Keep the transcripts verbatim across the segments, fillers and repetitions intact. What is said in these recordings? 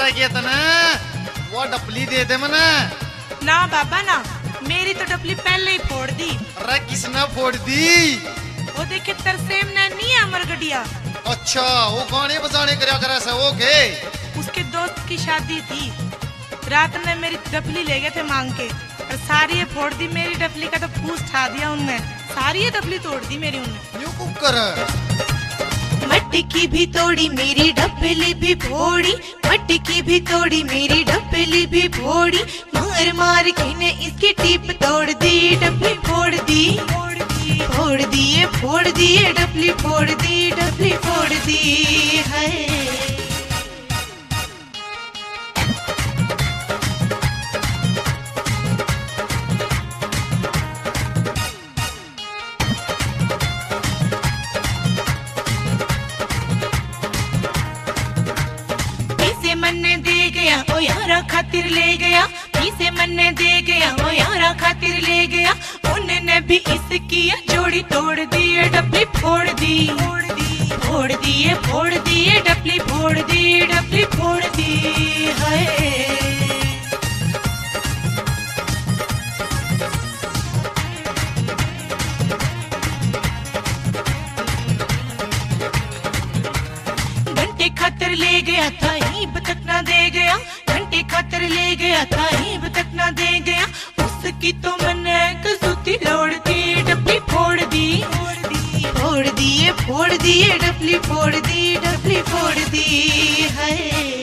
गया था ना, वो डपली दे दे मना। ना बाबा ना, मेरी तो डपली पहले ही फोड़ दी। अरे किसने फोड़ दी? वो देखे तरसेम ने नहीं है अमर गढ़िया। अच्छा, वो गाने बजाने करया करे से वो के? उसके दोस्त की शादी थी, रात में मेरी डपली ले गए थे मांग के और सारी ये फोड़ दी मेरी डपली का, तो फूस छा दिया उनने, सारी ये डपली तोड़ दी मेरी उनने। यूं कुक कर। मटकी भी तोड़ी मेरी डपली भी फोड़ी, मटकी भी तोड़ी मेरी डपली भी फोड़ी, मार मार के ने इसकी टीप तोड़ दी, डपली फोड़ दी, फोड़ दिए फोड़ दिए डपली फोड़ दी, डपली फोड़ दी है। मन्ने दे गया ओ यारा खातिर ले गया, इसे मन्ने दे गया ओ यारा खातिर ले गया, उन्होंने भी इसकी जोड़ी तोड़ दी, डपली फोड़ दी, फोड़ दिए फोड़ दिए डपली फोड़ दी, डपली फोड़ दी है। खातर ले गया था हीब तक ना दे गया, घंटे खातर ले गया था हीब तक ना दे गया, उसकी तो मैंने कसूती लोड़ दी, डपली फोड़ दी, फोड़ दिए फोड़ दिए डपली फोड़ दी, डपली फोड़ दी है।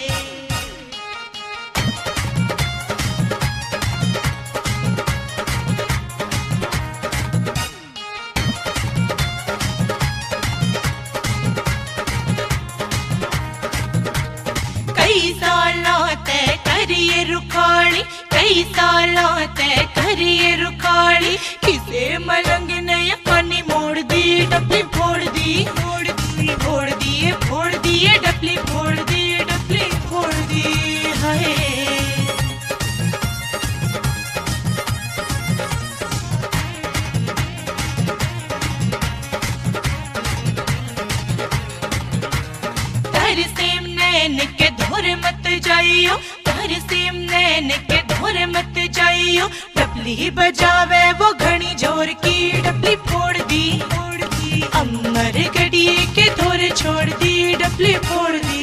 कई सालों तय करिए रुखाड़ी, कई सालों तय करिए रुखाड़ी, किसे मलंग ने पानी मोड़ दी, डपली फोड़ दी, फोड़ दी फोड़ दिए फोड़ दिए डपली फोड़ दी, डपली फोड़ दी है। तरसेम नैन के धोरे मत जाइयो, तरसेम नैन के धोरे मत जाइयो, डपली बजावे वो घनी जोर की, डपली फोड़ दी, अमर गढ़िए के धोरे छोड़ दी, डपली फोड़ दी।